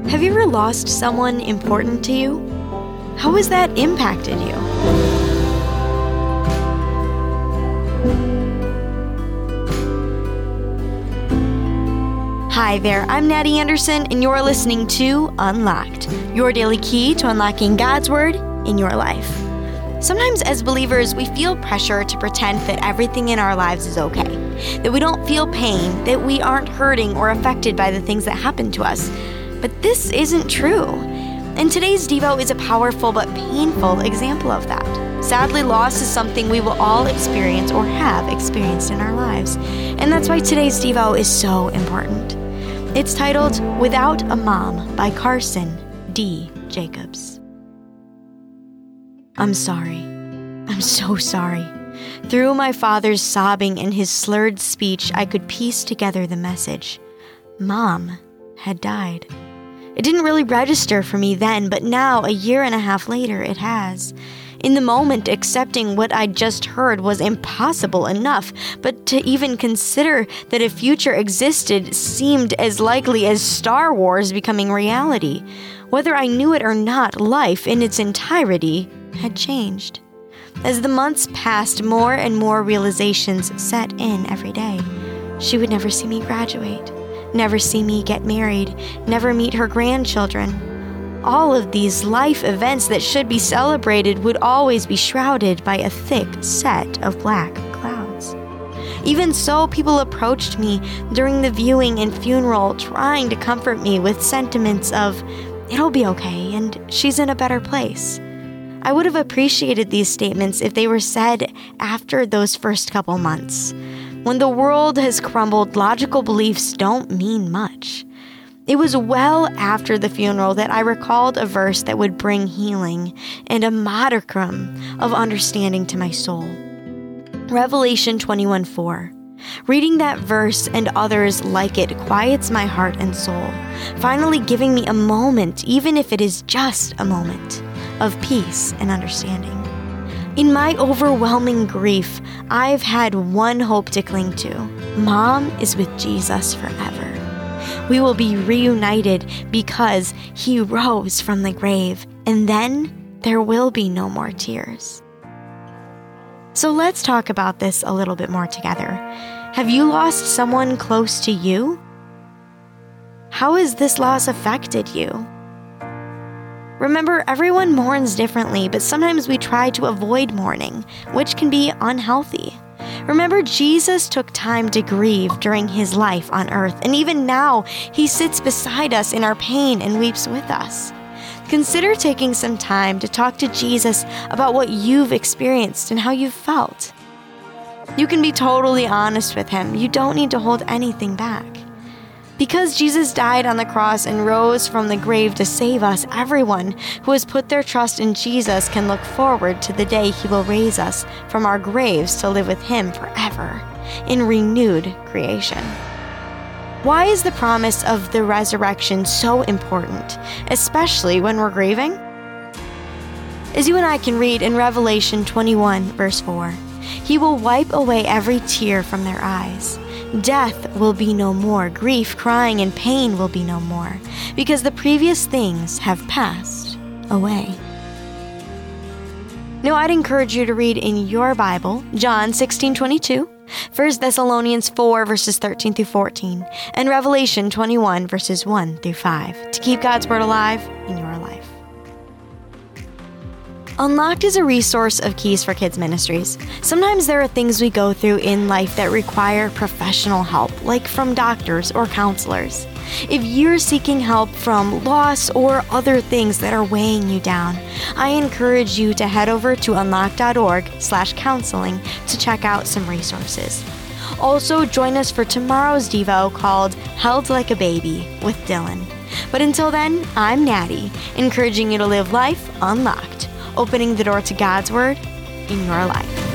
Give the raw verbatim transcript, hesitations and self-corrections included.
Have you ever lost someone important to you? How has that impacted you? Hi there, I'm Natty Anderson, and you're listening to Unlocked, your daily key to unlocking God's Word in your life. Sometimes as believers, we feel pressure to pretend that everything in our lives is okay, that we don't feel pain, that we aren't hurting or affected by the things that happen to us. But this isn't true. And today's Devo is a powerful but painful example of that. Sadly, loss is something we will all experience or have experienced in our lives. And that's why today's Devo is so important. It's titled Without a Mom by Carson D. Jacobs. I'm sorry. I'm so sorry. Through my father's sobbing and his slurred speech, I could piece together the message. Mom had died. It didn't really register for me then, but now, a year and a half later, it has. In the moment, accepting what I'd just heard was impossible enough, but to even consider that a future existed seemed as likely as Star Wars becoming reality. Whether I knew it or not, life in its entirety had changed. As the months passed, more and more realizations set in every day. She would never see me graduate, never see me get married, never meet her grandchildren. All of these life events that should be celebrated would always be shrouded by a thick set of black clouds. Even so, people approached me during the viewing and funeral, trying to comfort me with sentiments of, it'll be okay, and she's in a better place. I would have appreciated these statements if they were said after those first couple months. When the world has crumbled, logical beliefs don't mean much. It was well after the funeral that I recalled a verse that would bring healing and a modicum of understanding to my soul. Revelation twenty-one four. Reading that verse and others like it quiets my heart and soul, finally giving me a moment, even if it is just a moment, of peace and understanding. In my overwhelming grief, I've had one hope to cling to. Mom is with Jesus forever. We will be reunited because he rose from the grave, and then there will be no more tears. So let's talk about this a little bit more together. Have you lost someone close to you? How has this loss affected you? Remember, everyone mourns differently, but sometimes we try to avoid mourning, which can be unhealthy. Remember, Jesus took time to grieve during his life on earth, and even now, he sits beside us in our pain and weeps with us. Consider taking some time to talk to Jesus about what you've experienced and how you've felt. You can be totally honest with him. You don't need to hold anything back. Because Jesus died on the cross and rose from the grave to save us, everyone who has put their trust in Jesus can look forward to the day he will raise us from our graves to live with him forever in renewed creation. Why is the promise of the resurrection so important, especially when we're grieving? As you and I can read in Revelation twenty-one, verse four, he will wipe away every tear from their eyes. Death will be no more. Grief, crying, and pain will be no more, because the previous things have passed away. Now, I'd encourage you to read in your Bible John sixteen twenty-two, First Thessalonians four, verses thirteen through fourteen, and Revelation twenty-one, verses one through five, to keep God's Word alive in your life. Unlocked is a resource of Keys for Kids Ministries. Sometimes there are things we go through in life that require professional help, like from doctors or counselors. If you're seeking help from loss or other things that are weighing you down, I encourage you to head over to unlocked dot org slash counseling to check out some resources. Also, join us for tomorrow's Devo called Held Like a Baby with Dylan. But until then, I'm Natty, encouraging you to live life unlocked, opening the door to God's Word in your life.